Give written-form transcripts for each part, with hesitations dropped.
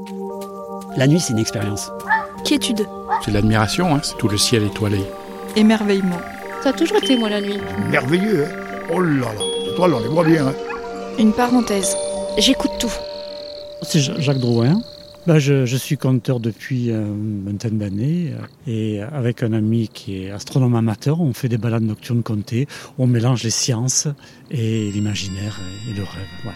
La nuit, c'est une expérience. Quiétude. C'est l'admiration, c'est tout le ciel étoilé. Émerveillement. Ça a toujours été, moi, la nuit. Merveilleux, Oh là là, les étoiles, on les voit bien, Une parenthèse. J'écoute tout. C'est Jacques Drouin. Je suis conteur depuis une vingtaine d'années et avec un ami qui est astronome amateur, on fait des balades nocturnes comptées, on mélange les sciences et l'imaginaire et le rêve, voilà.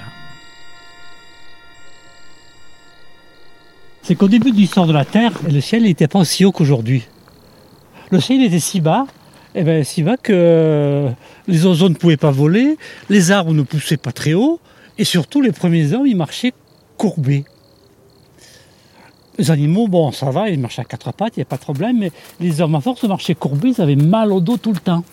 C'est qu'au début de l'histoire de la Terre, le ciel n'était pas aussi haut qu'aujourd'hui. Le ciel était si bas, si bas que les oiseaux ne pouvaient pas voler, les arbres ne poussaient pas très haut et surtout les premiers hommes, ils marchaient courbés. Les animaux, ça va, ils marchaient à quatre pattes, il n'y a pas de problème, mais les hommes à force marchaient courbés, ils avaient mal au dos tout le temps.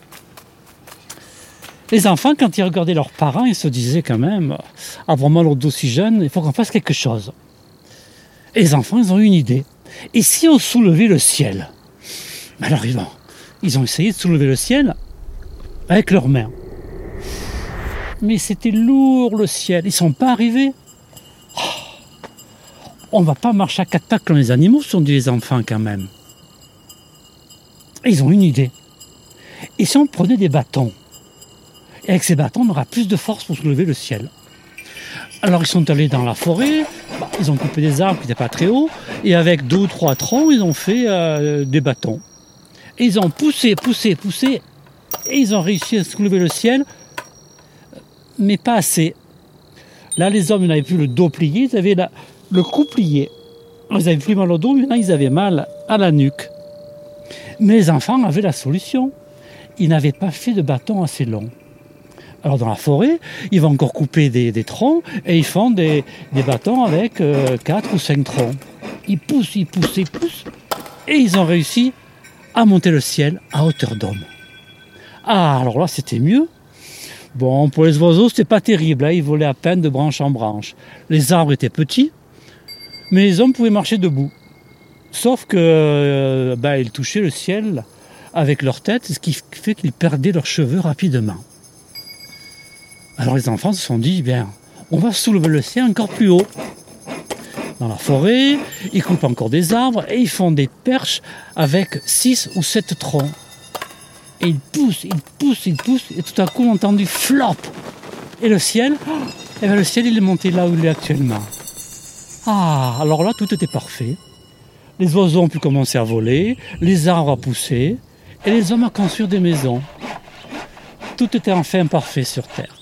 Les enfants, quand ils regardaient leurs parents, ils se disaient quand même, avoir mal au dos si jeune, il faut qu'on fasse quelque chose. Et les enfants, ils ont eu une idée. Et si on soulevait le ciel? Alors ils ont essayé de soulever le ciel avec leurs mains. Mais c'était lourd le ciel, ils ne sont pas arrivés. On ne va pas marcher à quatre pattes comme les animaux, ce sont des enfants quand même. Et ils ont une idée. Et si on prenait des bâtons? Et avec ces bâtons, on aura plus de force pour soulever le ciel. Alors ils sont allés dans la forêt, ils ont coupé des arbres qui n'étaient pas très hauts, et avec 2 ou 3 troncs, ils ont fait des bâtons. Et ils ont poussé, et ils ont réussi à soulever le ciel, mais pas assez. Là, les hommes n'avaient plus le dos plié, ils avaient le cou plié. Ils avaient plus mal au dos, maintenant ils avaient mal à la nuque. Mais les enfants avaient la solution. Ils n'avaient pas fait de bâton assez long. Alors dans la forêt, ils vont encore couper des troncs et ils font des bâtons avec 4 ou 5 troncs. Ils poussent et ils ont réussi à monter le ciel à hauteur d'homme. Ah, alors là c'était mieux. Bon, pour les oiseaux c'était pas terrible, ils volaient à peine de branche en branche. Les arbres étaient petits, mais les hommes pouvaient marcher debout. Sauf que ils touchaient le ciel avec leur tête, ce qui fait qu'ils perdaient leurs cheveux rapidement. Alors les enfants se sont dit, on va soulever le ciel encore plus haut. Dans la forêt, ils coupent encore des arbres et ils font des perches avec 6 ou 7 troncs. Et ils poussent, et tout à coup on a entendu flop. Et le ciel, le ciel il est monté là où il est actuellement. Ah, alors là tout était parfait. Les oiseaux ont pu commencer à voler, les arbres à pousser, et les hommes à construire des maisons. Tout était enfin parfait sur Terre.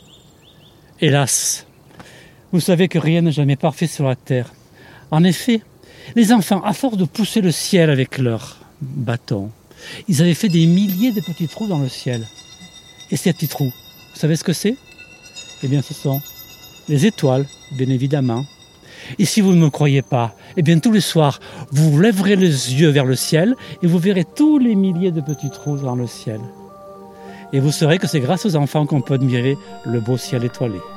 Hélas, vous savez que rien n'est jamais parfait sur la Terre. En effet, les enfants, à force de pousser le ciel avec leurs bâtons, ils avaient fait des milliers de petits trous dans le ciel. Et ces petits trous, vous savez ce que c'est? Eh bien, ce sont les étoiles, bien évidemment. Et si vous ne me croyez pas, tous les soirs, vous lèverez les yeux vers le ciel et vous verrez tous les milliers de petits trous dans le ciel. Et vous saurez que c'est grâce aux enfants qu'on peut admirer le beau ciel étoilé.